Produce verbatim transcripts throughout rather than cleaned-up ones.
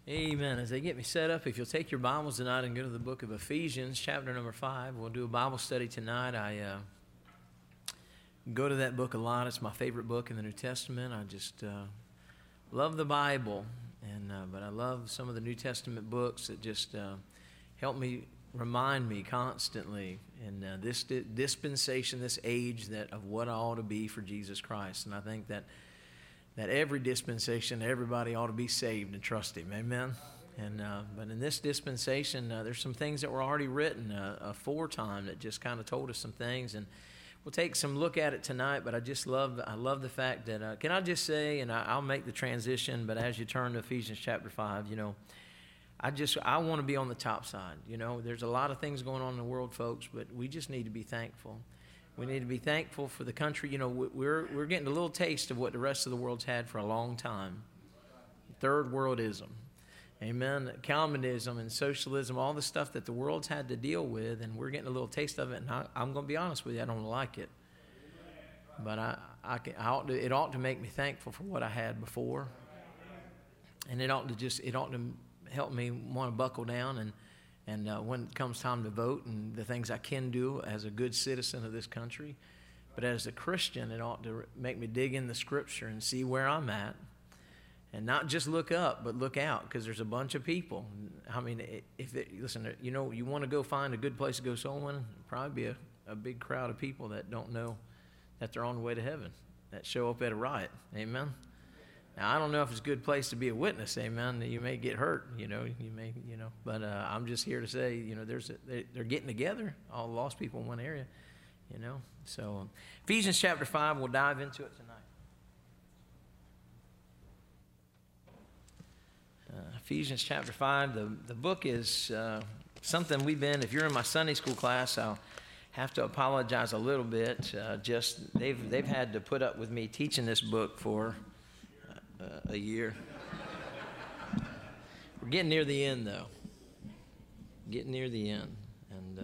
Amen. As they get me set up, if you'll take your Bibles tonight and go to the book of Ephesians, chapter number five, we'll do a Bible study tonight. I uh, go to that book a lot. It's my favorite book in the New Testament. I just uh, love the Bible, and uh, but I love some of the New Testament books that just uh, help me, remind me constantly in uh, this di- dispensation, this age, that of what I ought to be for Jesus Christ. And I think that that every dispensation, everybody ought to be saved and trust Him. Amen? And uh, but in this dispensation, uh, there's some things that were already written uh, aforetime that just kind of told us some things. And we'll take some look at it tonight, but I just love I love the fact that, uh, can I just say, and I, I'll make the transition, but as you turn to Ephesians chapter five, you know, I just, I want to be on the top side. You know, there's a lot of things going on in the world, folks, but we just need to be thankful. We need to be thankful for the country. You know, we're we're getting a little taste of what the rest of the world's had for a long time. Third worldism, amen, communism and socialism, all the stuff that the world's had to deal with, and we're getting a little taste of it. And I, I'm going to be honest with you, I don't like it. But I, I, can, I ought to, it ought to make me thankful for what I had before, and it ought to just, it ought to help me want to buckle down and. And uh, when it comes time to vote and the things I can do as a good citizen of this country. But as a Christian, it ought to make me dig in the Scripture and see where I'm at. And not just look up, but look out, because there's a bunch of people. I mean, if it, listen, you know, you want to go find a good place to go soul winning, probably be a, a big crowd of people that don't know that they're on the way to heaven, that show up at a riot. Amen? Now, I don't know if it's a good place to be a witness, amen. You may get hurt, you know, you may, you know. But uh, I'm just here to say, you know, there's a, they, they're getting together, all the lost people in one area, you know. So um, Ephesians chapter five, we'll dive into it tonight. Uh, Ephesians chapter five, the, the book is uh, something we've been, if you're in my Sunday school class, I'll have to apologize a little bit. Uh, just, they've they've had to put up with me teaching this book for Uh, a year. We're getting near the end, though. Getting near the end, and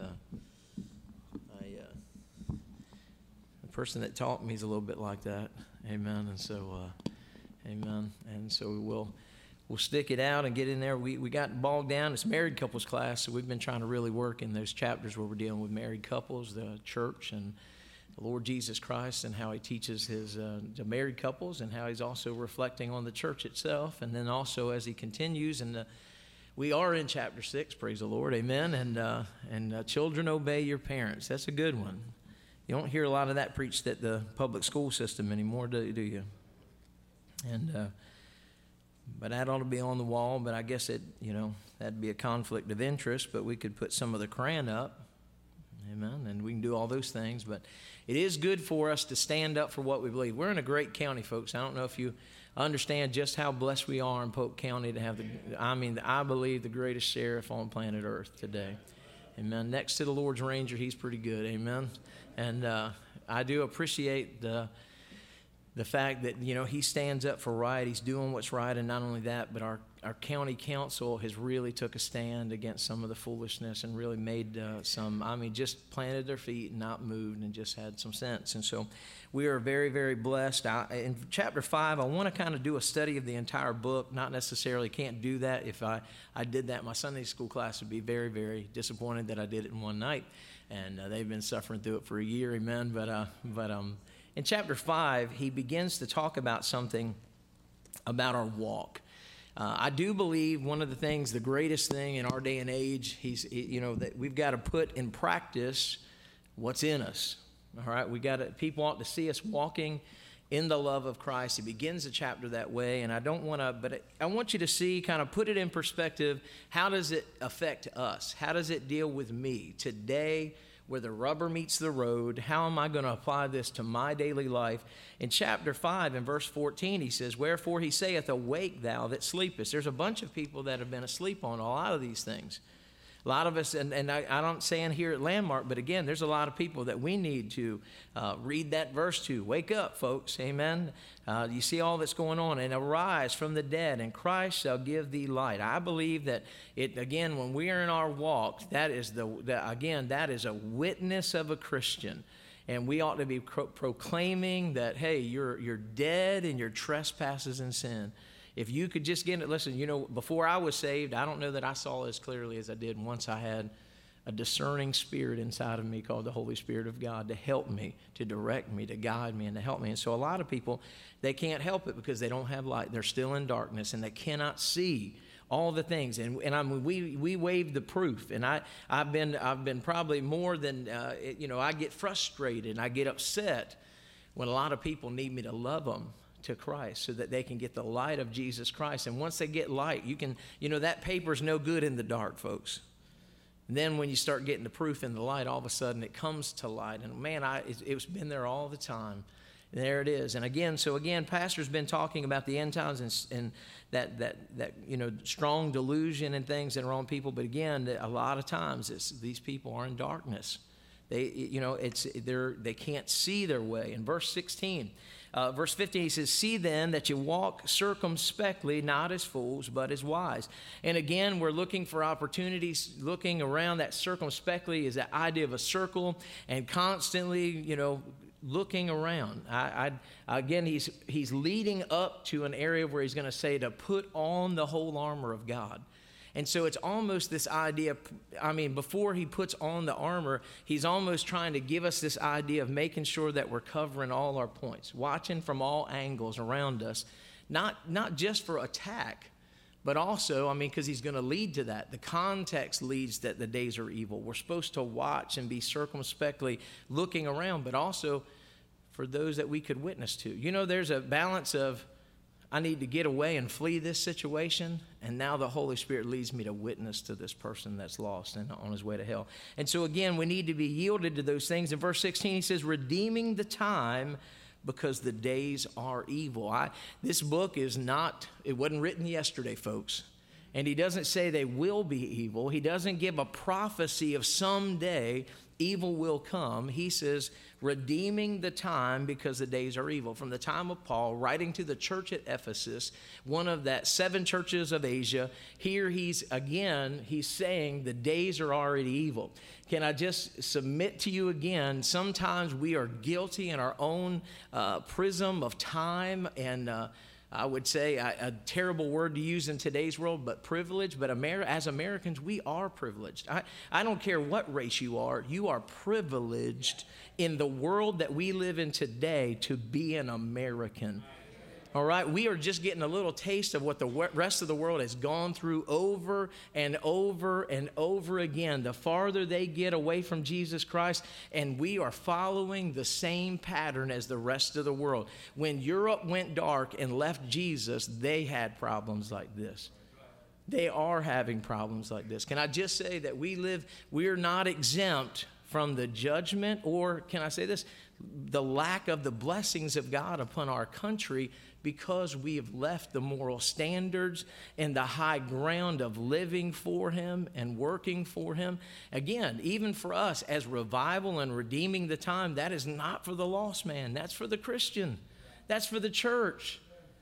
uh, I, uh, the person that taught me is a little bit like that. Amen. And so, uh, amen. And so we will we'll stick it out and get in there. We we got bogged down. It's married couples class, so we've been trying to really work in those chapters where we're dealing with married couples, the church, and the Lord Jesus Christ, and how He teaches His uh, the married couples, and how He's also reflecting on the church itself. And then also as He continues, and uh, we are in chapter six, praise the Lord, amen. And uh, and uh, children, obey your parents. That's a good one. You don't hear a lot of that preached at the public school system anymore, do, do you? And uh, but that ought to be on the wall. But I guess it, you know, that'd be a conflict of interest. But we could put some of the Quran up. Amen. And we can do all those things, but it is good for us to stand up for what we believe. We're in a great county, folks. I don't know if you understand just how blessed we are in Polk County to have the, I mean, I believe the greatest sheriff on planet Earth today. Amen. Next to the Lord's Ranger, he's pretty good. Amen. And uh, I do appreciate the the fact that, you know, he stands up for right. He's doing what's right. And not only that, but our, our county council has really took a stand against some of the foolishness and really made uh, some, I mean, just planted their feet and not moved and just had some sense. And so we are very, very blessed. I, in chapter five, I want to kind of do a study of the entire book. Not necessarily, can't do that. If I, I did that, my Sunday school class would be very, very disappointed that I did it in one night. And uh, they've been suffering through it for a year, amen. But, uh, but, um, in chapter five, he begins to talk about something about our walk. Uh, I do believe one of the things, the greatest thing in our day and age, he's, you know, that we've got to put in practice what's in us. All right, we got to. People ought to see us walking in the love of Christ. He begins the chapter that way, and I don't want to, but I want you to see, kind of put it in perspective. How does it affect us? How does it deal with me today? Where the rubber meets the road, how am I going to apply this to my daily life? In chapter five, in verse fourteen, he says, wherefore he saith, awake thou that sleepest. There's a bunch of people that have been asleep on a lot of these things. A lot of us, and, and I, I don't say in here at Landmark, but again, there's a lot of people that we need to uh, read that verse to. Wake up, folks, amen. Uh, you see all that's going on, and arise from the dead, and Christ shall give thee light. I believe that it, again, when we are in our walk, that is the, the again, that is a witness of a Christian. And we ought to be pro- proclaiming that, hey, you're you're dead in your trespasses and sin. If you could just get it, listen, you know, before I was saved, I don't know that I saw as clearly as I did once I had a discerning spirit inside of me called the Holy Spirit of God to help me, to direct me, to guide me, and to help me. And so a lot of people, they can't help it because they don't have light. They're still in darkness, and they cannot see all the things. And and I mean, we we wave the proof. And I I've been I've been probably more than uh, you know. I get frustrated and I get upset when a lot of people need me to love them to Christ so that they can get the light of Jesus Christ. And once they get light, you can you know that paper's no good in the dark, folks. And then when you start getting the proof in the light, all of a sudden it comes to light. And man, I it, it's been there all the time. And there it is. And again, so again, Pastor's been talking about the end times and, and that that that you know strong delusion and things that are on people. But again, a lot of times it's these people are in darkness. They you know it's they're they can't see their way. In verse sixteen. Uh, verse fifteen, he says, see then that you walk circumspectly, not as fools, but as wise. And again, we're looking for opportunities, looking around. That circumspectly is that idea of a circle and constantly, you know, looking around. I, I, again, he's, he's leading up to an area where he's going to say to put on the whole armor of God. And so it's almost this idea, I mean, before he puts on the armor, he's almost trying to give us this idea of making sure that we're covering all our points, watching from all angles around us, not, not just for attack, but also, I mean, because he's going to lead to that. The context leads that the days are evil. We're supposed to watch and be circumspectly looking around, but also for those that we could witness to. You know, there's a balance of, I need to get away and flee this situation, and now the Holy Spirit leads me to witness to this person that's lost and on his way to hell. And so again, we need to be yielded to those things. In verse sixteen, he says, redeeming the time because the days are evil. I, this book is not, it wasn't written yesterday, folks. And he doesn't say they will be evil. He doesn't give a prophecy of someday evil will come. He says, redeeming the time because the days are evil. From the time of Paul, writing to the church at Ephesus, one of that seven churches of Asia, here he's, again, he's saying the days are already evil. Can I just submit to you again, sometimes we are guilty in our own uh, prism of time and uh, I would say a, a terrible word to use in today's world, but privilege. But Amer- as Americans, we are privileged. I, I don't care what race you are. You are privileged in the world that we live in today to be an American. All right, we are just getting a little taste of what the rest of the world has gone through over and over and over again. The farther they get away from Jesus Christ, and we are following the same pattern as the rest of the world. When Europe went dark and left Jesus, they had problems like this. They are having problems like this. Can I just say that we live, we're not exempt from the judgment, or can I say this, the lack of the blessings of God upon our country, because we have left the moral standards and the high ground of living for him and working for him. Again, even for us as revival and redeeming the time, that is not for the lost man. That's for the Christian. That's for the church.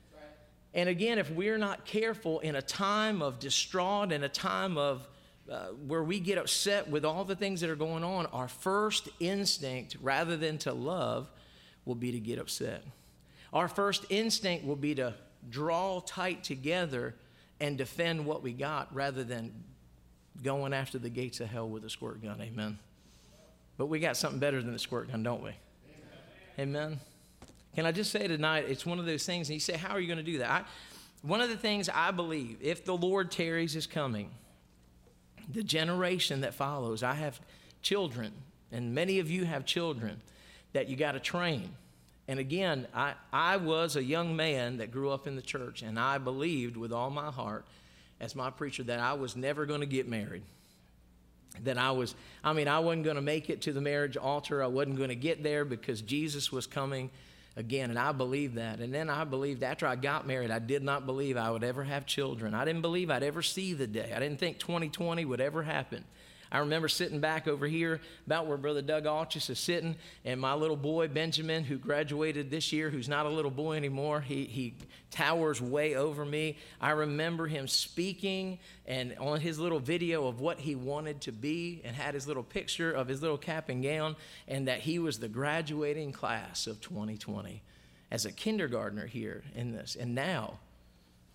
And again, if we're not careful in a time of distraught and a time of uh, where we get upset with all the things that are going on, our first instinct, rather than to love, will be to get upset. Our first instinct will be to draw tight together and defend what we got rather than going after the gates of hell with a squirt gun. Amen. But we got something better than the squirt gun, don't we? Amen. Amen. Can I just say tonight, it's one of those things, and you say, how are you going to do that? I, one of the things I believe, if the Lord tarries is coming, the generation that follows, I have children, and many of you have children that you got to train. And again, I, I was a young man that grew up in the church, and I believed with all my heart, as my preacher, that I was never going to get married. That I was, I mean, I wasn't going to make it to the marriage altar. I wasn't going to get there because Jesus was coming again, and I believed that. And then I believed after I got married, I did not believe I would ever have children. I didn't believe I'd ever see the day. I didn't think twenty twenty would ever happen. I remember sitting back over here about where Brother Doug Altus is sitting, and my little boy, Benjamin, who graduated this year, who's not a little boy anymore, he, he towers way over me. I remember him speaking and on his little video of what he wanted to be, and had his little picture of his little cap and gown, and that he was the graduating class of twenty twenty as a kindergartner here in this. And now,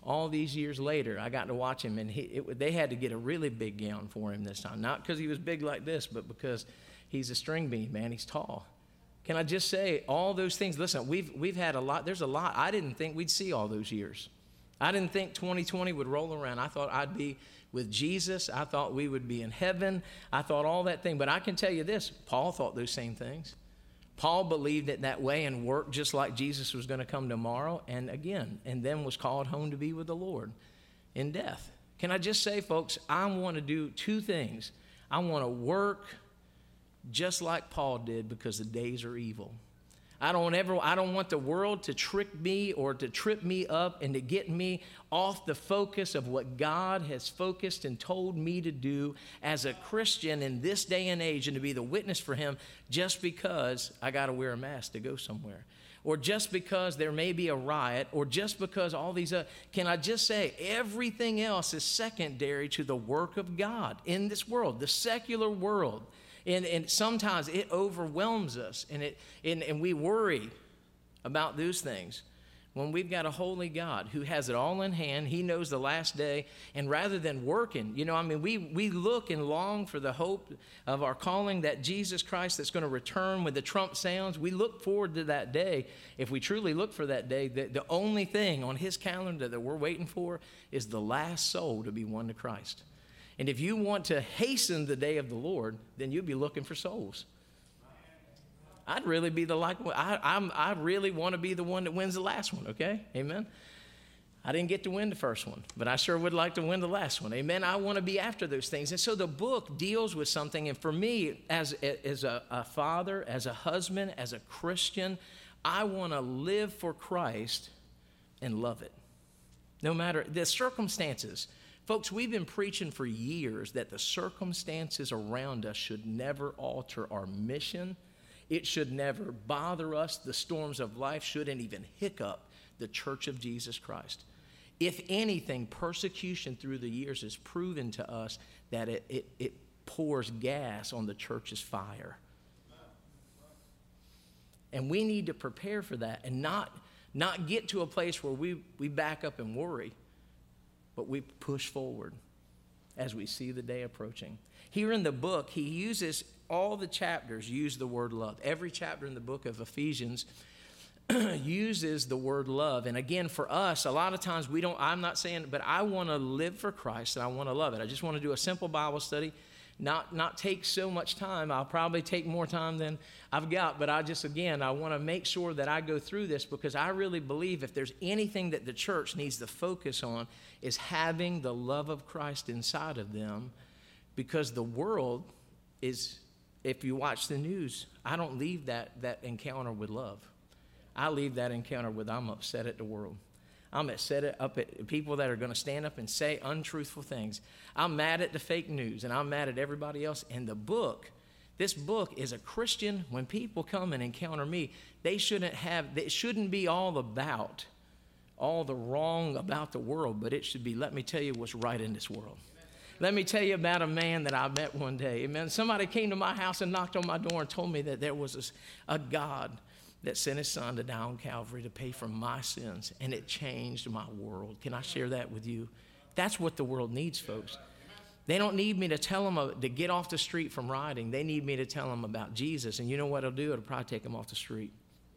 all these years later, I got to watch him, and he, it, they had to get a really big gown for him this time. Not because he was big like this, but because he's a string bean, man. He's tall. Can I just say all those things? Listen, we've, we've had a lot. There's a lot. I didn't think we'd see all those years. I didn't think twenty twenty would roll around. I thought I'd be with Jesus. I thought we would be in heaven. I thought all that thing. But I can tell you this, Paul thought those same things. Paul believed it that way and worked just like Jesus was going to come tomorrow. And again, and then was called home to be with the Lord in death. Can I just say, folks, I want to do two things. I want to work just like Paul did because the days are evil. I don't ever, I don't want the world to trick me or to trip me up and to get me off the focus of what God has focused and told me to do as a Christian in this day and age, and to be the witness for him just because I got to wear a mask to go somewhere, or just because there may be a riot, or just because all these other, can I just say everything else is secondary to the work of God in this world, the secular world. And, and sometimes it overwhelms us, and, it, and, and we worry about those things when we've got a holy God who has it all in hand. He knows the last day, and rather than working, you know, I mean, we, we look and long for the hope of our calling, that Jesus Christ that's going to return when the trump sounds. We look forward to that day. If we truly look for that day, the, the only thing on his calendar that we're waiting for is the last soul to be won to Christ. And if you want to hasten the day of the Lord, then you'll be looking for souls. I'd really be the like, I, I'm, I really want to be the one that wins the last one, okay? Amen? I didn't get to win the first one, but I sure would like to win the last one. Amen? I want to be after those things. And so the book deals with something, and for me, as, as a, a father, as a husband, as a Christian, I want to live for Christ and love it. No matter the circumstances. Folks, we've been preaching for years that the circumstances around us should never alter our mission. It should never bother us. The storms of life shouldn't even hiccup the church of Jesus Christ. If anything, persecution through the years has proven to us that it, it, it pours gas on the church's fire. And we need to prepare for that and not, not get to a place where we, we back up and worry, but we push forward as we see the day approaching. Here in the book, he uses, all the chapters use the word love. Every chapter in the book of Ephesians uses the word love. And again, for us, a lot of times we don't, I'm not saying, but I want to live for Christ and I want to love it. I just want to do a simple Bible study, not, not take so much time. I'll probably take more time than I've got, but I just, again, I want to make sure that I go through this, because I really believe if there's anything that the church needs to focus on is having the love of Christ inside of them, because the world is, if you watch the news, I don't leave that, that encounter with love. I leave that encounter with, I'm upset at the world. I'm upset up at people that are going to stand up and say untruthful things. I'm mad at the fake news, and I'm mad at everybody else. And the book, this book is a Christian. When people come and encounter me, they shouldn't have, it shouldn't be all about all the wrong about the world, but it should be, let me tell you what's right in this world. Let me tell you about a man that I met one day. Amen. Somebody came to my house and knocked on my door and told me that there was a, a God that sent his son to die on Calvary to pay for my sins, and it changed my world. Can I share that with you? That's what the world needs, folks. They don't need me to tell them to get off the street from rioting. They need me to tell them about Jesus, and you know what it'll do? It'll probably take them off the street.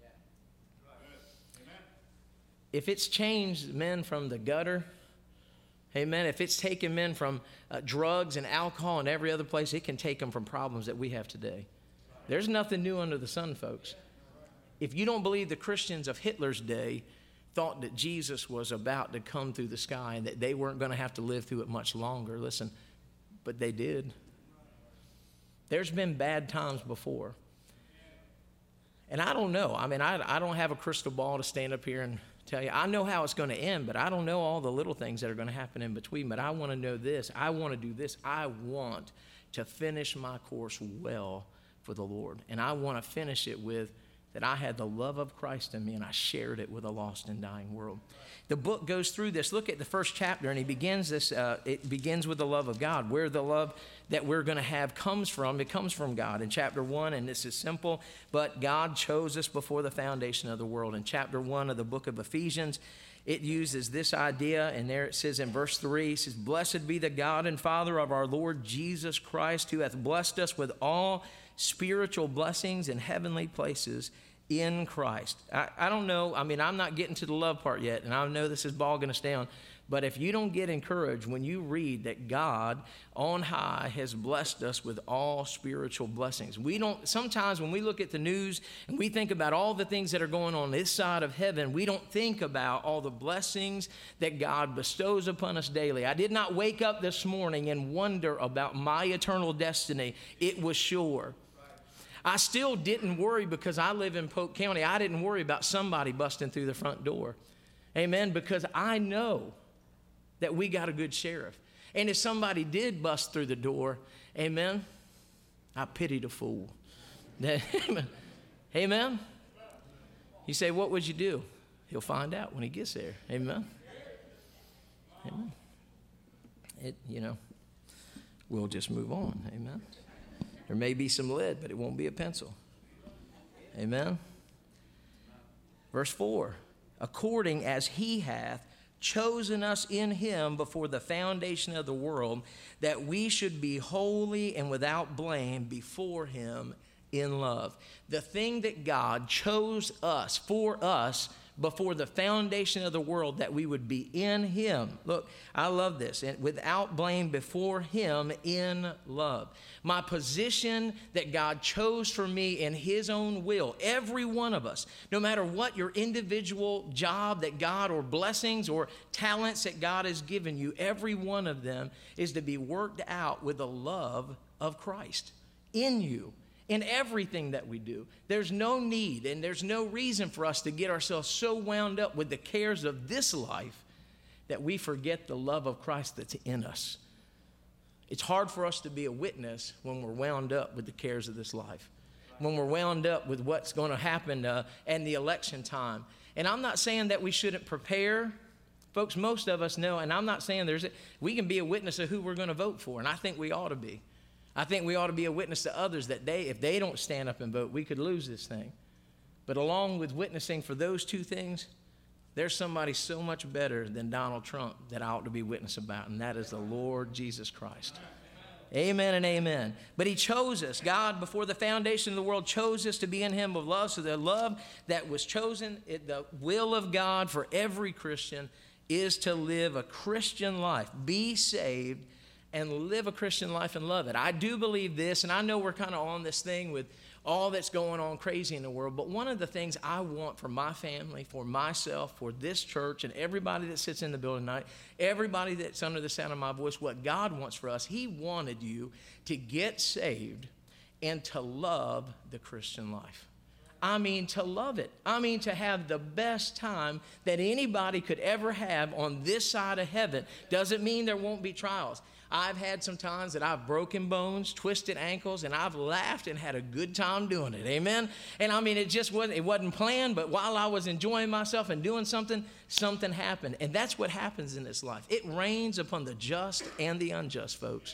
If it's changed men from the gutter, amen, if it's taken men from uh, drugs and alcohol and every other place, it can take them from problems that we have today. There's nothing new under the sun, folks. If you don't believe the Christians of Hitler's day thought that Jesus was about to come through the sky and that they weren't going to have to live through it much longer, listen, but they did. There's been bad times before. And I don't know. I mean, I, I don't have a crystal ball to stand up here and tell you. I know how it's going to end, but I don't know all the little things that are going to happen in between. But I want to know this. I want to do this. I want to finish my course well for the Lord. And I want to finish it with that I had the love of Christ in me, and I shared it with a lost and dying world. The book goes through this. Look at the first chapter, and he begins this. Uh, it begins with the love of God. Where the love that we're going to have comes from, it comes from God. In chapter one, and this is simple, but God chose us before the foundation of the world. In chapter one of the book of Ephesians, it uses this idea, and there it says in verse three, it says, "Blessed be the God and Father of our Lord Jesus Christ, who hath blessed us with all spiritual blessings in heavenly places in Christ." I, I don't know, I mean, I'm not getting to the love part yet, and I know this is bogging us down, but if you don't get encouraged when you read that God on high has blessed us with all spiritual blessings. We don't, sometimes when we look at the news and we think about all the things that are going on this side of heaven, we don't think about all the blessings that God bestows upon us daily. I did not wake up this morning and wonder about my eternal destiny. It was sure. I still didn't worry because I live in Polk County. I didn't worry about somebody busting through the front door. Amen. Because I know that we got a good sheriff. And if somebody did bust through the door, amen, I pity the fool. Amen. Amen. You say, what would you do? He'll find out when he gets there. Amen. Amen. It, you know, we'll just move on. Amen. There may be some lead, but it won't be a pencil. Amen. Verse four, according as he hath chosen us in him before the foundation of the world, that we should be holy and without blame before him in love. The thing that God chose us, for us, before the foundation of the world, that we would be in him. Look, I love this. And without blame before him in love. My position that God chose for me in his own will, every one of us, no matter what your individual job that God, or blessings or talents that God has given you, every one of them is to be worked out with the love of Christ in you. In everything that we do, there's no need and there's no reason for us to get ourselves so wound up with the cares of this life that we forget the love of Christ that's in us. It's hard for us to be a witness when we're wound up with the cares of this life, when we're wound up with what's going to happen uh, in the election time. And I'm not saying that we shouldn't prepare. Folks, most of us know, and I'm not saying there's a, we can be a witness of who we're going to vote for, and I think we ought to be. I think we ought to be a witness to others that they, if they don't stand up and vote, we could lose this thing. But along with witnessing for those two things, there's somebody so much better than Donald Trump that I ought to be witness about, and that is the Lord Jesus Christ. Amen and amen. But he chose us. God, before the foundation of the world, chose us to be in him of love. So the love that was chosen, it, the will of God for every Christian is to live a Christian life, be saved, and live a Christian life and love it. I do believe this, and I know we're kind of on this thing with all that's going on crazy in the world, but one of the things I want for my family, for myself, for this church, and everybody that sits in the building tonight, everybody that's under the sound of my voice, what God wants for us, he wanted you to get saved and to love the Christian life. I mean, to love it. I mean, to have the best time that anybody could ever have on this side of heaven. Doesn't mean there won't be trials. I've had some times that I've broken bones, twisted ankles, and I've laughed and had a good time doing it. Amen? And I mean, it just wasn't, it wasn't planned, but while I was enjoying myself and doing something, something happened. And that's what happens in this life. It rains upon the just and the unjust, folks.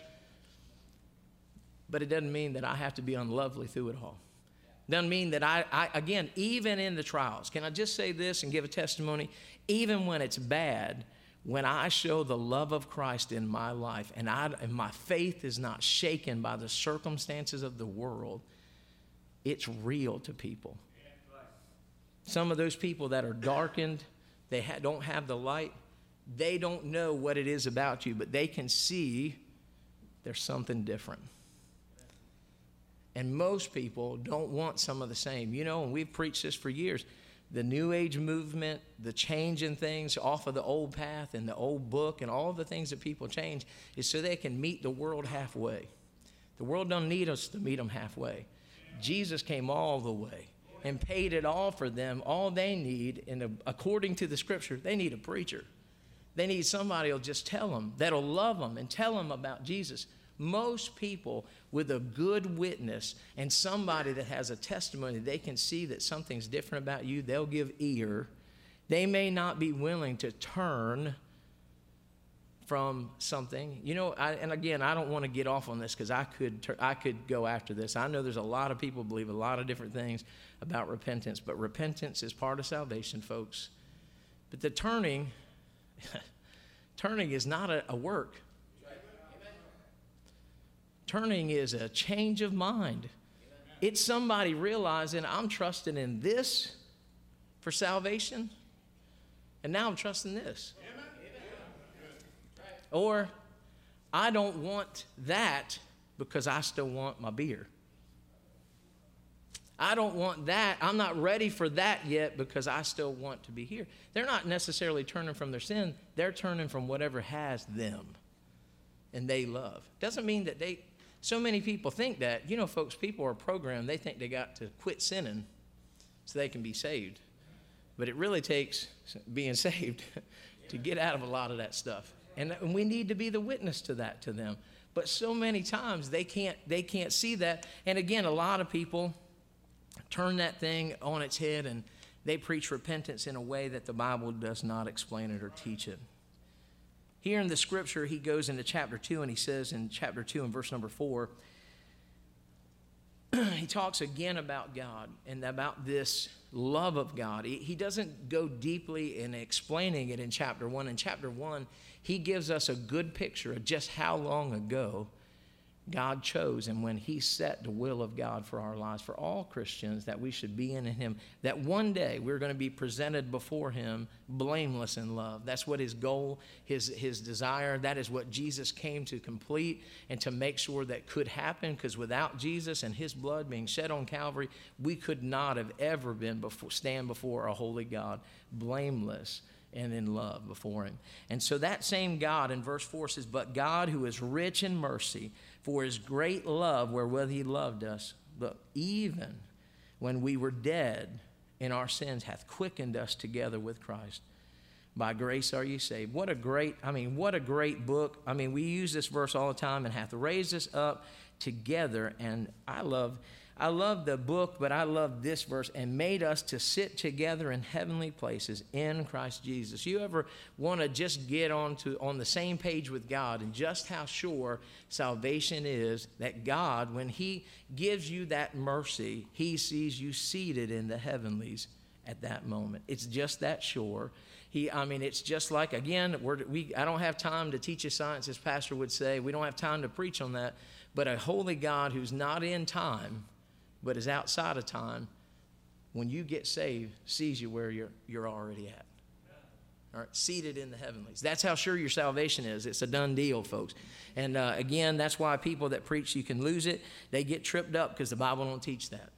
But it doesn't mean that I have to be unlovely through it all. Doesn't mean that I, I, again, even in the trials, can I just say this and give a testimony? Even when it's bad, when I show the love of Christ in my life and, I, and my faith is not shaken by the circumstances of the world, it's real to people. Some of those people that are darkened, they ha- don't have the light, they don't know what it is about you, but they can see there's something different. And most people don't want some of the same. You know, and we've preached this for years. The New Age movement, the change in things off of the old path and the old book and all the things that people change is so they can meet the world halfway. The world don't need us to meet them halfway. Jesus came all the way and paid it all for them. All they need, and according to the scripture, they need a preacher. They need somebody who'll just tell them, that'll love them and tell them about Jesus. Most people with a good witness and somebody that has a testimony, they can see that something's different about you, they'll give ear. They may not be willing to turn from something. You know, I, and again, I don't want to get off on this because I could I could go after this. I know there's a lot of people believe a lot of different things about repentance, but repentance is part of salvation, folks. But the turning, turning is not a, a work. Turning is a change of mind. It's somebody realizing I'm trusting in this for salvation, and now I'm trusting this. Or I don't want that because I still want my beer. I don't want that. I'm not ready for that yet because I still want to be here. They're not necessarily turning from their sin. They're turning from whatever has them and they love. Doesn't mean that they, so many people think that. You know, folks, people are programmed. They think they got to quit sinning so they can be saved. But it really takes being saved to get out of a lot of that stuff. And we need to be the witness to that to them. But so many times they can't, they can't see that. And again, a lot of people turn that thing on its head and they preach repentance in a way that the Bible does not explain it or teach it. Here in the scripture, he goes into chapter two and he says in chapter two and verse number four, he talks again about God and about this love of God. He, he doesn't go deeply in explaining it in chapter one. In chapter one, he gives us a good picture of just how long ago God chose and when he set the will of God for our lives, for all Christians, that we should be in him, that one day we're going to be presented before him blameless in love. That's what his goal, his, his desire, that is what Jesus came to complete and to make sure that could happen, because without Jesus and his blood being shed on Calvary, we could not have ever been before, stand before a holy God blameless and in love before him. And so that same God in verse four says, but God who is rich in mercy, for his great love wherewith he loved us, look, even when we were dead in our sins, hath quickened us together with Christ. By grace are you saved. What a great, I mean, what a great book. I mean, we use this verse all the time, and hath raised us up together. And I love I love the book, but I love this verse, and made us to sit together in heavenly places in Christ Jesus. You ever want to just get on to on the same page with God and just how sure salvation is, that God, when he gives you that mercy, he sees you seated in the heavenlies at that moment. It's just that sure. He, I mean, it's just like, again, we're, we, I don't have time to teach you science, as Pastor would say. We don't have time to preach on that. But a holy God who's not in time, but is outside of time, when you get saved, sees you where you're, you're already at. All right, seated in the heavenlies. That's how sure your salvation is. It's a done deal, folks. And uh, again, that's why people that preach you can lose it, they get tripped up because the Bible don't teach that.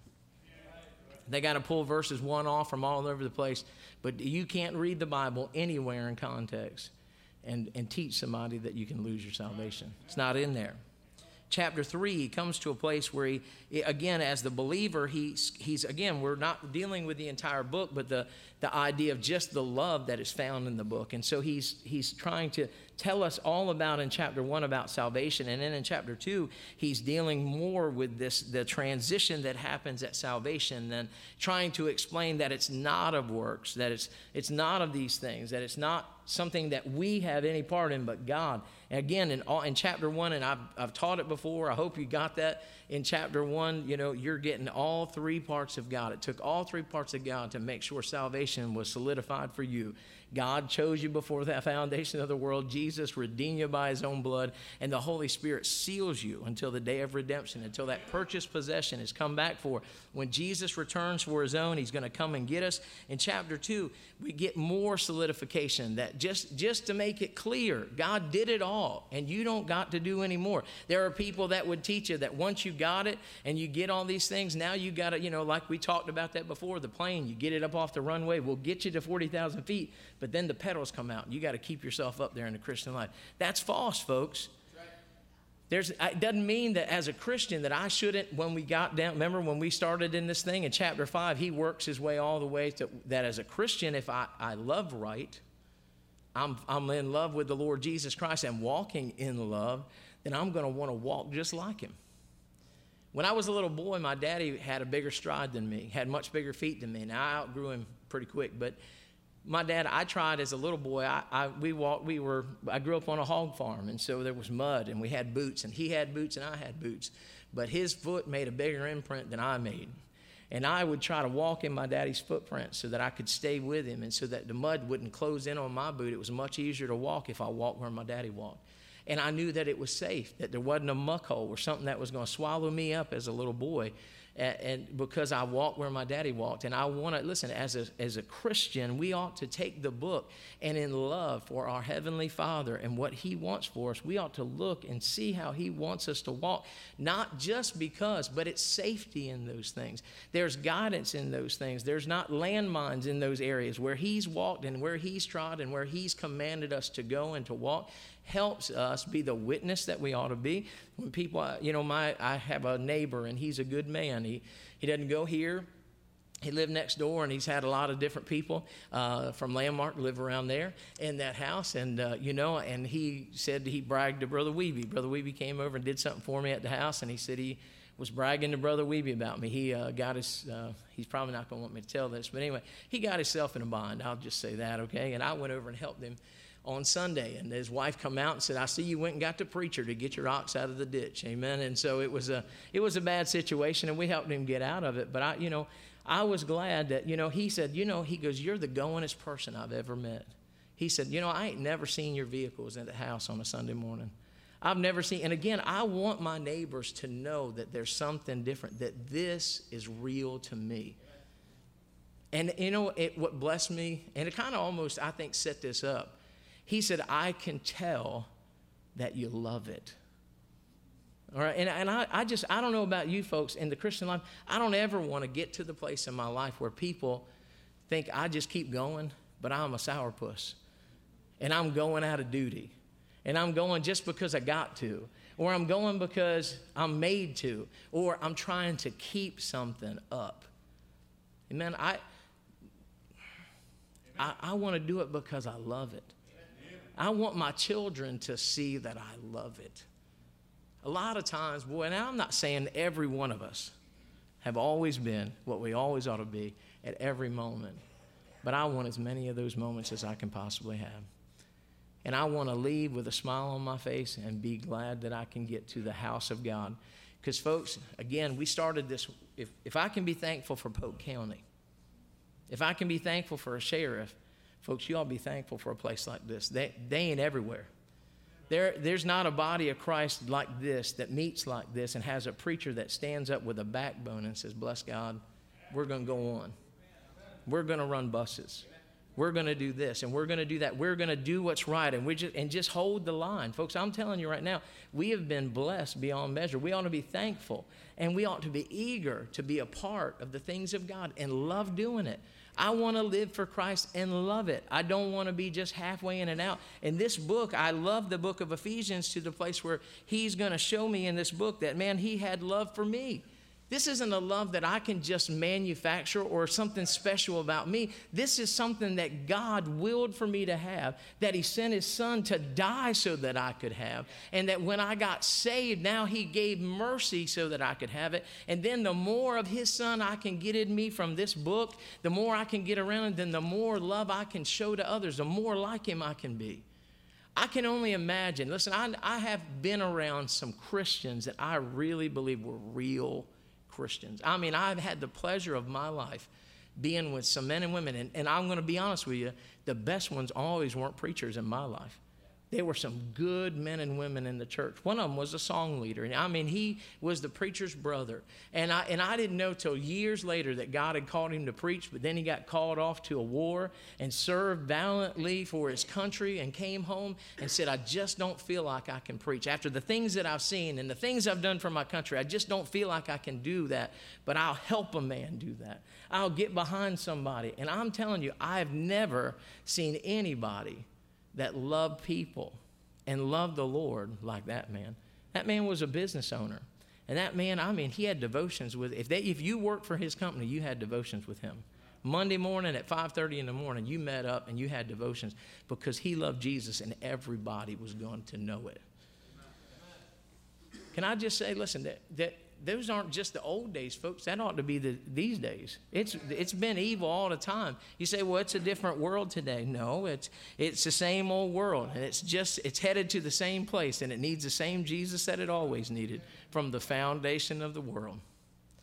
They got to pull verses one off from all over the place. But you can't read the Bible anywhere in context and, and teach somebody that you can lose your salvation. It's not in there. Chapter three, he comes to a place where he, again, as the believer, he's, he's again, we're not dealing with the entire book, but the, the idea of just the love that is found in the book. And so he's, he's trying to tell us all about, in chapter one, about salvation. And then in chapter two, he's dealing more with this, the transition that happens at salvation, than trying to explain that it's not of works, that it's, it's not of these things, that it's not something that we have any part in, but God. And again, in, all, in chapter one, and I've, I've taught it before, I hope you got that. In chapter one, you know, you're getting all three parts of God. It took all three parts of God to make sure salvation was solidified for you. God chose you before the foundation of the world. Jesus redeemed you by his own blood. And the Holy Spirit seals you until the day of redemption, until that purchased possession is come back for. When Jesus returns for his own, he's going to come and get us. In chapter two, we get more solidification, that just, just to make it clear, God did it all, and you don't got to do any more. There are people that would teach you that once you got it and you get all these things, now you got to, you know, like we talked about that before, the plane, you get it up off the runway, we'll get you to forty thousand feet, but then the pedals come out, and you got to keep yourself up there in the Christian life. That's false, folks. There's, it doesn't mean that as a Christian that I shouldn't, when we got down, remember when we started in this thing in chapter five, he works his way all the way to that as a Christian, if I, I love right, I'm, I'm in love with the Lord Jesus Christ and walking in love, then I'm going to want to walk just like him. When I was a little boy, my daddy had a bigger stride than me, had much bigger feet than me. Now, I outgrew him pretty quick, but my dad, I tried as a little boy. I, I we walked. We were. I grew up on a hog farm, and so there was mud, and we had boots, and he had boots, and I had boots, but his foot made a bigger imprint than I made. And I would try to walk in my daddy's footprints so that I could stay with him and so that the mud wouldn't close in on my boot. It was much easier to walk if I walked where my daddy walked. And I knew that it was safe, that there wasn't a muck hole or something that was going to swallow me up as a little boy. And, and because I walked where my daddy walked. And I want to, listen, as a, as a Christian, we ought to take the book and in love for our Heavenly Father and what he wants for us, we ought to look and see how he wants us to walk, not just because, but it's safety in those things. There's guidance in those things. There's not landmines in those areas where he's walked and where he's trod and where he's commanded us to go and to walk. Helps us be the witness that we ought to be. When people, you know, my I have a neighbor and he's a good man. He he doesn't go here. He lived next door and he's had a lot of different people uh, from Landmark live around there in that house. And, uh, you know, and he said he bragged to Brother Weeby. Brother Weeby came over and did something for me at the house, and he said he was bragging to Brother Weeby about me. He uh, got his, uh, he's probably not going to want me to tell this, but anyway, he got himself in a bind. I'll just say that, okay? And I went over and helped him on Sunday, and his wife come out and said, I see you went and got the preacher to get your ox out of the ditch. Amen. And so it was a it was a bad situation, and we helped him get out of it. But I, you know, I was glad that, you know, he said, you know, he goes, you're the goingest person I've ever met. He said, you know, I ain't never seen your vehicles at the house on a Sunday morning. I've never seen, and again, I want my neighbors to know that there's something different, that this is real to me. And, you know, it, what blessed me, and it kind of almost, I think, set this up. He said, I can tell that you love it. All right, and, and I, I just, I don't know about you folks in the Christian life. I don't ever want to get to the place in my life where people think I just keep going, but I'm a sourpuss. And I'm going out of duty. And I'm going just because I got to. Or I'm going because I'm made to. Or I'm trying to keep something up. Amen. I, I, I want to do it because I love it. I want my children to see that I love it. A lot of times, boy, and I'm not saying every one of us have always been what we always ought to be at every moment, but I want as many of those moments as I can possibly have. And I want to leave with a smile on my face and be glad that I can get to the house of God. Because, folks, again, we started this, if, if I can be thankful for Polk County, if I can be thankful for a sheriff, folks, you ought to be thankful for a place like this. They, they ain't everywhere. There, there's not a body of Christ like this that meets like this and has a preacher that stands up with a backbone and says, bless God, we're going to go on. We're going to run buses. We're going to do this, and we're going to do that. We're going to do what's right, and we just and just hold the line. Folks, I'm telling you right now, we have been blessed beyond measure. We ought to be thankful, and we ought to be eager to be a part of the things of God and love doing it. I want to live for Christ and love it. I don't want to be just halfway in and out. In this book, I love the book of Ephesians to the place where he's going to show me in this book that, man, he had love for me. This isn't a love that I can just manufacture or something special about me. This is something that God willed for me to have, that he sent his son to die so that I could have, and that when I got saved, now he gave mercy so that I could have it. And then the more of his son I can get in me from this book, the more I can get around, and then the more love I can show to others, the more like him I can be. I can only imagine. Listen, I, I have been around some Christians that I really believe were real Christians. I mean, I've had the pleasure of my life being with some men and women, and, and I'm going to be honest with you, the best ones always weren't preachers in my life. There were some good men and women in the church. One of them was a song leader. And I mean, he was the preacher's brother. And I, and I didn't know till years later that God had called him to preach, but then he got called off to a war and served valiantly for his country and came home and said, I just don't feel like I can preach. After the things that I've seen and the things I've done for my country, I just don't feel like I can do that, but I'll help a man do that. I'll get behind somebody. And I'm telling you, I've never seen anybody that loved people and loved the Lord like that man. That man was a business owner. And that man, I mean, he had devotions with, if they, if you worked for his company, you had devotions with him. Monday morning at five thirty in the morning, you met up and you had devotions because he loved Jesus and everybody was going to know it. Can I just say, listen, that, that those aren't just the old days, folks. That ought to be the these days. It's it's been evil all the time. You say, well, it's a different world today. No, it's it's the same old world, and it's just it's headed to the same place, and it needs the same Jesus that it always needed from the foundation of the world.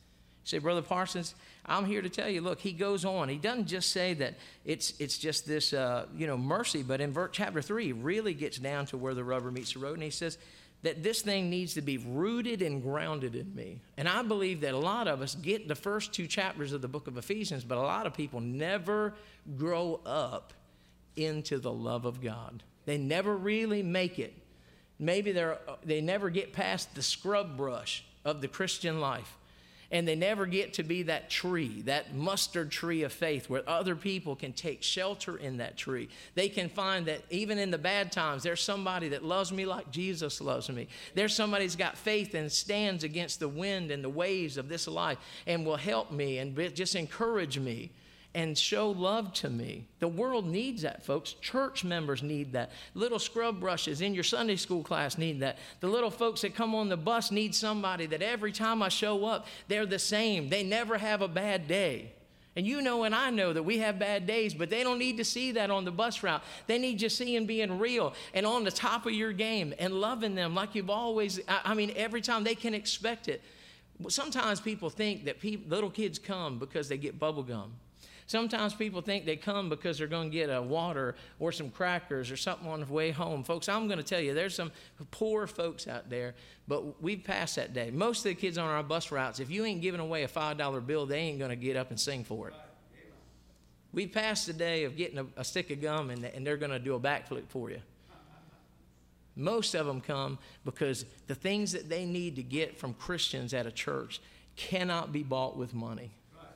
say, Brother Parsons, I'm here to tell you, look, he goes on. He doesn't just say that it's it's just this, uh, you know, mercy, but in verse, chapter three, he really gets down to where the rubber meets the road, and he says that this thing needs to be rooted and grounded in me. And I believe that a lot of us get the first two chapters of the book of Ephesians, but a lot of people never grow up into the love of God. They never really make it. Maybe they're, they never get past the scrub brush of the Christian life. And they never get to be that tree, that mustard tree of faith where other people can take shelter in that tree. They can find that even in the bad times, there's somebody that loves me like Jesus loves me. There's somebody that's got faith and stands against the wind and the waves of this life and will help me and just encourage me and show love to me. The world needs that, folks. Church members need that. Little scrub brushes in your Sunday school class need that. The little folks that come on the bus need somebody that every time I show up, they're the same. They never have a bad day. And you know and I know that we have bad days, but they don't need to see that on the bus route. They need you seeing being real and on the top of your game and loving them like you've always, I mean, every time they can expect it. Sometimes people think that people, little kids come because they get bubble gum. Sometimes people think they come because they're going to get a water or some crackers or something on the way home. Folks, I'm going to tell you, there's some poor folks out there, but we've passed that day. Most of the kids on our bus routes, if you ain't giving away a five dollar bill, they ain't going to get up and sing for it. We've passed the day of getting a, a stick of gum and, and they're going to do a backflip for you. Most of them come because the things that they need to get from Christians at a church cannot be bought with money.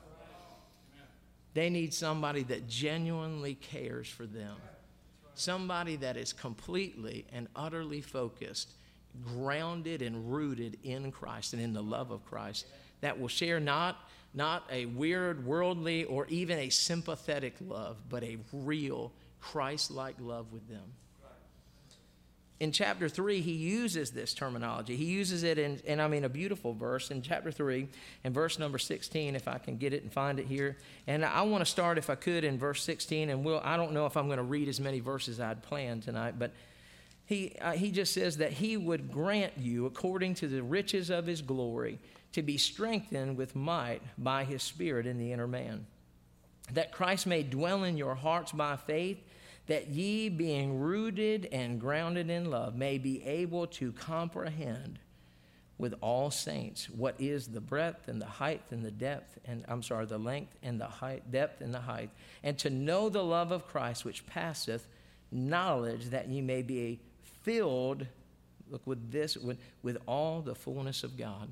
They need somebody that genuinely cares for them. Somebody that is completely and utterly focused, grounded and rooted in Christ and in the love of Christ, that will share not, not a weird, worldly, or even a sympathetic love, but a real Christ-like love with them. In chapter three, he uses this terminology. He uses it in, in, I mean, a beautiful verse in chapter three, and verse number sixteen, if I can get it and find it here. And I want to start, if I could, in verse sixteen. And we'll, I don't know if I'm going to read as many verses I'd planned tonight, but he, uh, he just says that he would grant you, according to the riches of his glory, to be strengthened with might by his Spirit in the inner man, that Christ may dwell in your hearts by faith, that ye, being rooted and grounded in love, may be able to comprehend with all saints what is the breadth and the height and the depth, and I'm sorry, the length and the height, depth and the height, and to know the love of Christ which passeth knowledge, that ye may be filled, look with this, with, with all the fullness of God.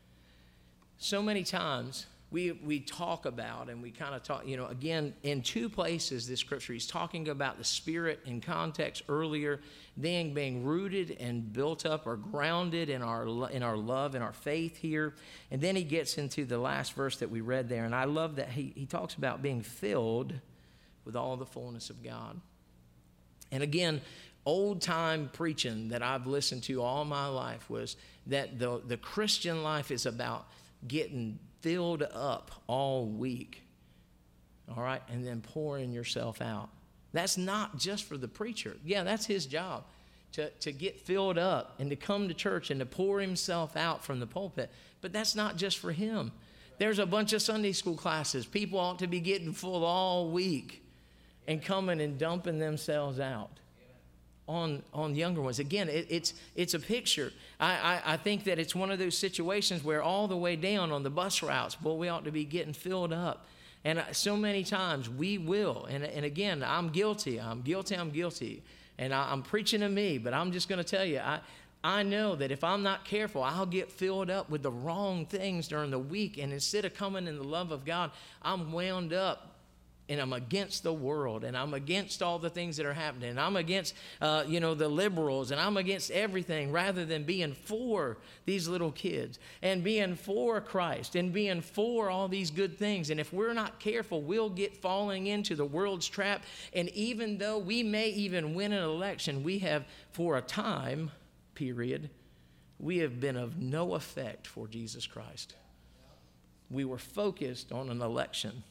So many times, We, we talk about, and we kind of talk, you know, again, in two places, this scripture, he's talking about the Spirit in context earlier, then being rooted and built up or grounded in our, in our love and our faith here. And then he gets into the last verse that we read there. And I love that he, he talks about being filled with all the fullness of God. And again, old-time preaching that I've listened to all my life was that the, the Christian life is about getting filled up all week, all right, and then pouring yourself out. That's not just for the preacher. Yeah, that's his job, to, to get filled up and to come to church and to pour himself out from the pulpit. But that's not just for him. There's a bunch of Sunday school classes. People ought to be getting full all week and coming and dumping themselves out on on younger ones. Again, it, it's it's a picture. I, I, I think that it's one of those situations where all the way down on the bus routes, boy, we ought to be getting filled up. And so many times we will. And, and again, I'm guilty. I'm guilty. I'm guilty. And I, I'm preaching to me, but I'm just going to tell you, I, I know that if I'm not careful, I'll get filled up with the wrong things during the week. And instead of coming in the love of God, I'm wound up and I'm against the world, and I'm against all the things that are happening, and I'm against, uh, you know, the liberals, and I'm against everything, rather than being for these little kids, and being for Christ, and being for all these good things. And if we're not careful, we'll get falling into the world's trap, and even though we may even win an election, we have, for a time period, we have been of no effect for Jesus Christ. We were focused on an election,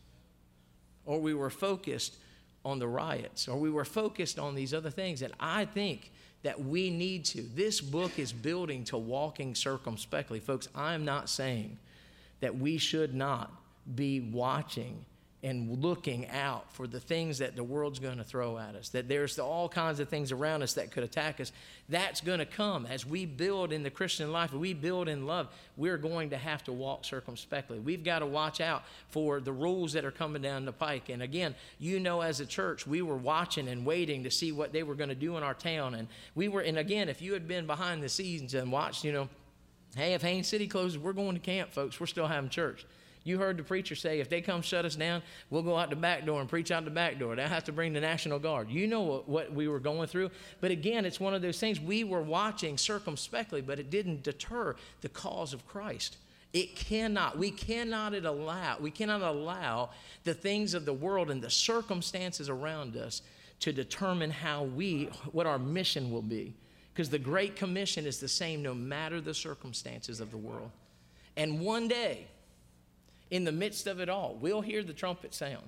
or we were focused on the riots, or we were focused on these other things. And I think that we need to. This book is building to walking circumspectly. Folks, I'm not saying that we should not be watching and looking out for the things that the world's going to throw at us, that there's all kinds of things around us that could attack us. That's going to come. As we build in the Christian life, we build in love, we're going to have to walk circumspectly. We've got to watch out for the rules that are coming down the pike. And again, you know, as a church, we were watching and waiting to see what they were going to do in our town. And we were, and again, if you had been behind the scenes and watched, you know, hey, if Haines City closes, we're going to camp, folks. We're still having church. You heard the preacher say, if they come shut us down, we'll go out the back door and preach out the back door. They'll have to bring the National Guard. You know what, what we were going through. But again, it's one of those things. We were watching circumspectly, but it didn't deter the cause of Christ. It cannot. We cannot allow, we cannot allow the things of the world and the circumstances around us to determine how we, what our mission will be. Because the Great Commission is the same no matter the circumstances of the world. And one day, in the midst of it all, we'll hear the trumpet sound.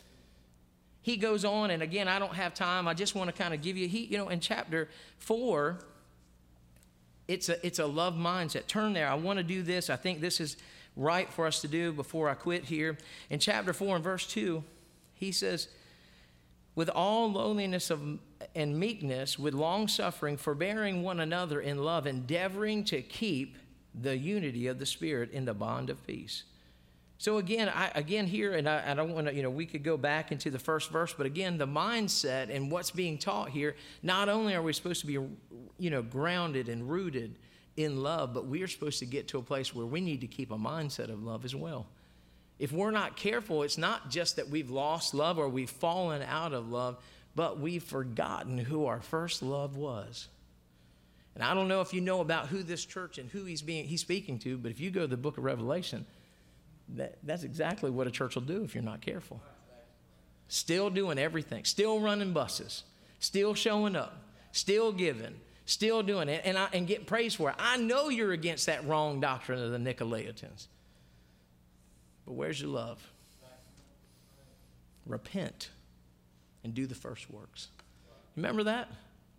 He goes on, and again, I don't have time. I just want to kind of give you, he, you know, in chapter four, it's a, it's a love mindset. Turn there. I want to do this. I think this is right for us to do before I quit here. In chapter four and verse two, he says, with all lowliness of, and meekness, with long suffering, forbearing one another in love, endeavoring to keep the unity of the Spirit in the bond of peace. So again, I, again here, and I, I don't want to, you know, we could go back into the first verse, but again, the mindset and what's being taught here, not only are we supposed to be, you know, grounded and rooted in love, but we are supposed to get to a place where we need to keep a mindset of love as well. If we're not careful, it's not just that we've lost love or we've fallen out of love, but we've forgotten who our first love was. And I don't know if you know about who this church and who he's being he's speaking to, but if you go to the book of Revelation, That, that's exactly what a church will do if you're not careful. Still doing everything. Still running buses. Still showing up. Still giving. Still doing it. And, I, and getting praise for it. I know you're against that wrong doctrine of the Nicolaitans. But where's your love? Repent and do the first works. Remember that?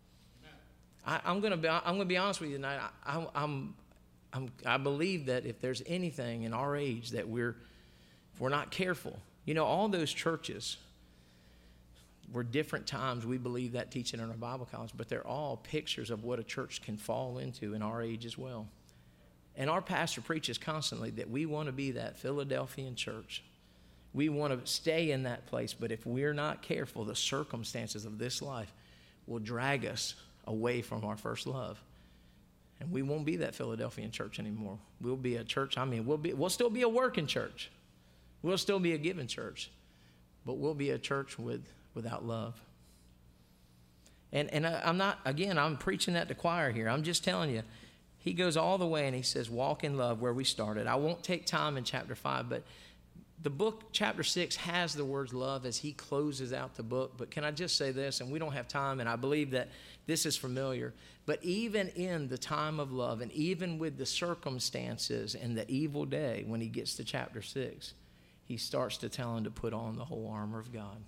I, I'm going to be. I'm going to be honest with you tonight. I, I, I'm. I'm, I believe that if there's anything in our age that we're, if we're not careful, you know, all those churches were different times. We believe that teaching in our Bible college, but they're all pictures of what a church can fall into in our age as well. And our pastor preaches constantly that we want to be that Philadelphian church. We want to stay in that place, but if we're not careful, the circumstances of this life will drag us away from our first love. And we won't be that Philadelphian church anymore. We'll be a church, I mean, we'll be, we'll still be a working church. We'll still be a giving church. But we'll be a church with without love. And and I, I'm not, again, I'm preaching at the choir here. I'm just telling you, he goes all the way and he says, walk in love where we started. I won't take time in chapter five, but the book, chapter six, has the words love as he closes out the book. But can I just say this, and we don't have time, and I believe that this is familiar, but even in the time of love, and even with the circumstances and the evil day, when he gets to chapter six, he starts to tell him to put on the whole armor of God.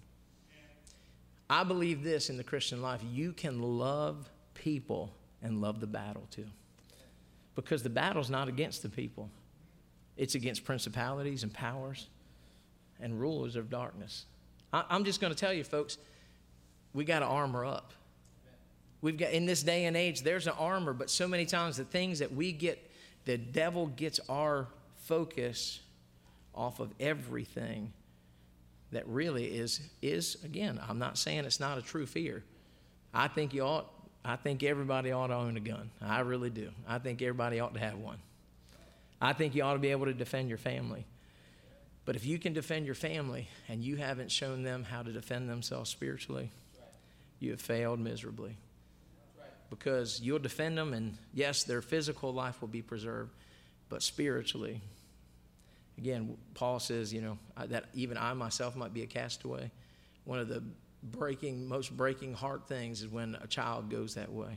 I believe this in the Christian life. You can love people and love the battle too. Because the battle's not against the people. It's against principalities and powers and rulers of darkness. I, I'm just going to tell you, folks, we got to armor up. We've got, in this day and age, there's an armor, but so many times the things that we get, the devil gets our focus off of everything that really is, is again, I'm not saying it's not a true fear. I think you ought, I think everybody ought to own a gun. I really do. I think everybody ought to have one. I think you ought to be able to defend your family. But if you can defend your family and you haven't shown them how to defend themselves spiritually, you have failed miserably. Because you'll defend them, and yes, their physical life will be preserved, but spiritually, again, Paul says, you know, that even I myself might be a castaway. One of the breaking, most breaking heart things is when a child goes that way.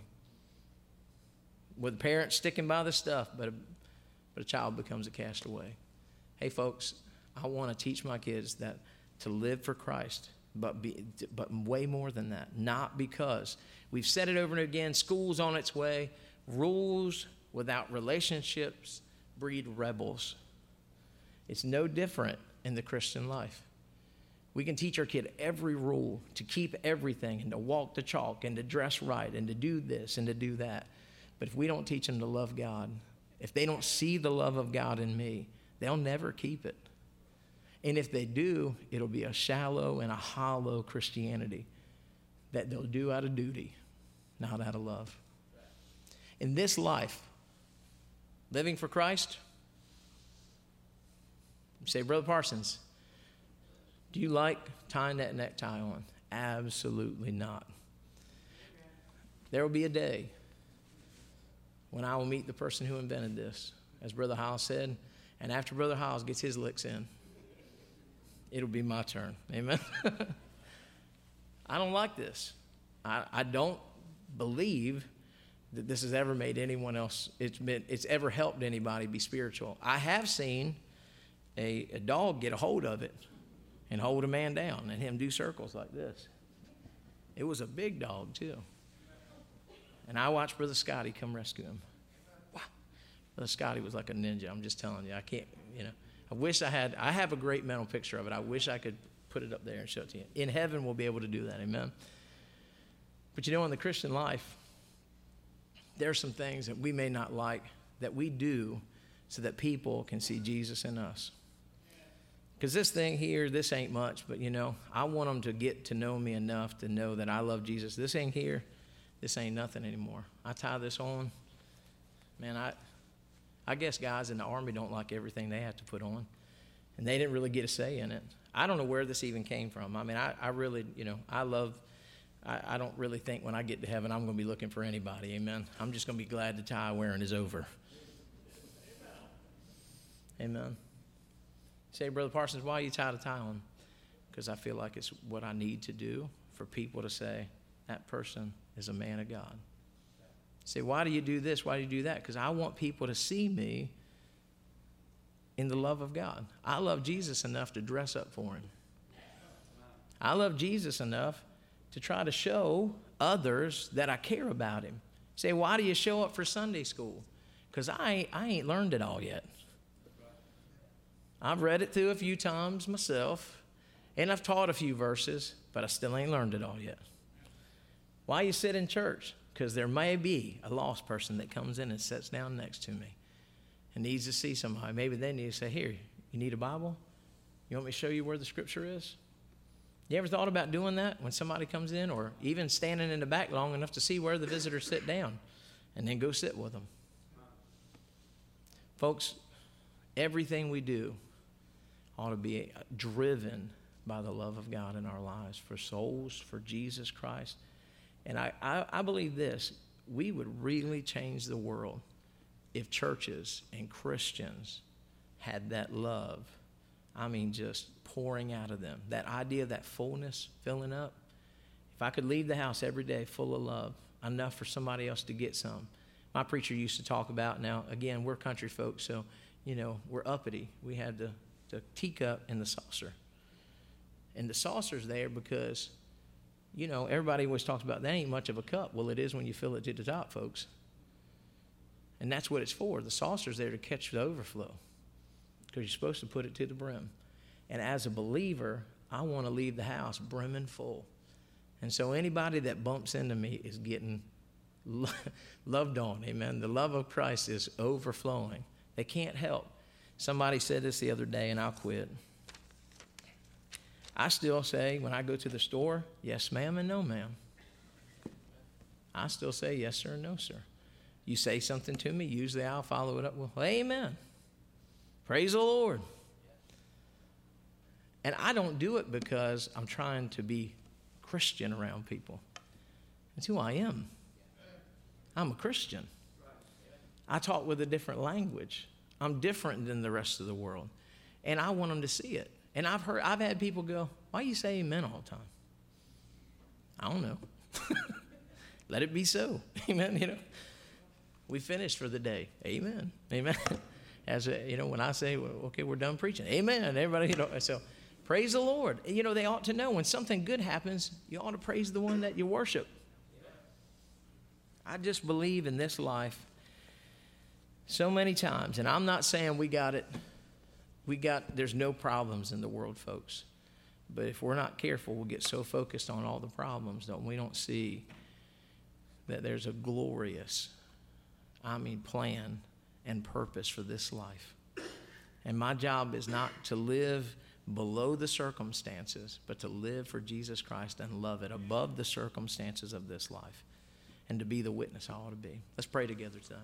With parents sticking by the stuff, but a, but a child becomes a castaway. Hey, folks, I want to teach my kids that to live for Christ, but be, but way more than that. Not because we've said it over and again, school's on its way. Rules without relationships breed rebels. It's no different in the Christian life. We can teach our kid every rule, to keep everything, and to walk the chalk, and to dress right, and to do this, and to do that. But if we don't teach them to love God, if they don't see the love of God in me, they'll never keep it. And if they do, it'll be a shallow and a hollow Christianity that they'll do out of duty, not out of love. In this life, living for Christ, you say, Brother Parsons, do you like tying that necktie on? Absolutely not. There will be a day when I will meet the person who invented this, as Brother Hiles said, and after Brother Hiles gets his licks in, it'll be my turn. Amen? I don't like this. I, I don't believe that this has ever made anyone else, it's been, it's ever helped anybody be spiritual. I have seen a, a dog get a hold of it and hold a man down and him do circles like this. It was a big dog, too. And I watched Brother Scotty come rescue him. Wow. Brother Scotty was like a ninja. I'm just telling you. I can't, you know. I wish I had, I have a great mental picture of it. I wish I could put it up there and show it to you. In heaven, we'll be able to do that. Amen. But you know, in the Christian life, there are some things that we may not like that we do so that people can see Jesus in us. Because this thing here, this ain't much, but you know, I want them to get to know me enough to know that I love Jesus. This ain't here, this ain't nothing anymore. I tie this on, man, I I guess guys in the Army don't like everything they have to put on, and they didn't really get a say in it. I don't know where this even came from. I mean, I, I really, you know, I love, I, I don't really think when I get to heaven I'm going to be looking for anybody, amen. I'm just going to be glad the tie wearing is over. Amen. Say, Brother Parsons, why you tie the tie on? Because I feel like it's what I need to do for people to say, that person is a man of God. Say, why do you do this? Why do you do that? Because I want people to see me in the love of God. I love Jesus enough to dress up for him. I love Jesus enough to try to show others that I care about him. Say, why do you show up for Sunday school? Because I ain't, I ain't learned it all yet. I've read it through a few times myself, and I've taught a few verses, but I still ain't learned it all yet. Why you sit in church? Because there may be a lost person that comes in and sits down next to me and needs to see somebody. Maybe they need to say, here, you need a Bible? You want me to show you where the scripture is? You ever thought about doing that when somebody comes in, or even standing in the back long enough to see where the visitors sit down and then go sit with them? Folks, everything we do ought to be driven by the love of God in our lives for souls, for Jesus Christ. And I, I, I believe this, we would really change the world if churches and Christians had that love. I mean, just pouring out of them. That idea of that fullness, filling up. If I could leave the house every day full of love, enough for somebody else to get some. My preacher used to talk about, now, again, we're country folks, so, you know, we're uppity. We had the, the teacup and the saucer. And the saucer's there because, you know, everybody always talks about that ain't much of a cup. Well, it is when you fill it to the top, folks. And that's what it's for. The saucer's there to catch the overflow because you're supposed to put it to the brim. And as a believer, I want to leave the house brimming full. And so anybody that bumps into me is getting lo- loved on, amen. The love of Christ is overflowing. They can't help. Somebody said this the other day, and I'll quit. I still say, when I go to the store, yes, ma'am, and no, ma'am. I still say yes, sir, and no, sir. You say something to me, usually I'll follow it up with, well, amen. Praise the Lord. And I don't do it because I'm trying to be Christian around people. That's who I am. I'm a Christian. I talk with a different language. I'm different than the rest of the world. And I want them to see it. And I've heard, I've had people go, why do you say amen all the time? I don't know. Let it be so. Amen. You know, we finished for the day. Amen. Amen. As a, you know, when I say, well, okay, we're done preaching. Amen. And everybody, you know, so praise the Lord. You know, they ought to know when something good happens, you ought to praise the one that you worship. I just believe in this life so many times, and I'm not saying we got it We got, there's no problems in the world, folks. But if we're not careful, we'll get so focused on all the problems that we don't see that there's a glorious, I mean, plan and purpose for this life. And my job is not to live below the circumstances, but to live for Jesus Christ and love it above the circumstances of this life, and to be the witness I ought to be. Let's pray together tonight.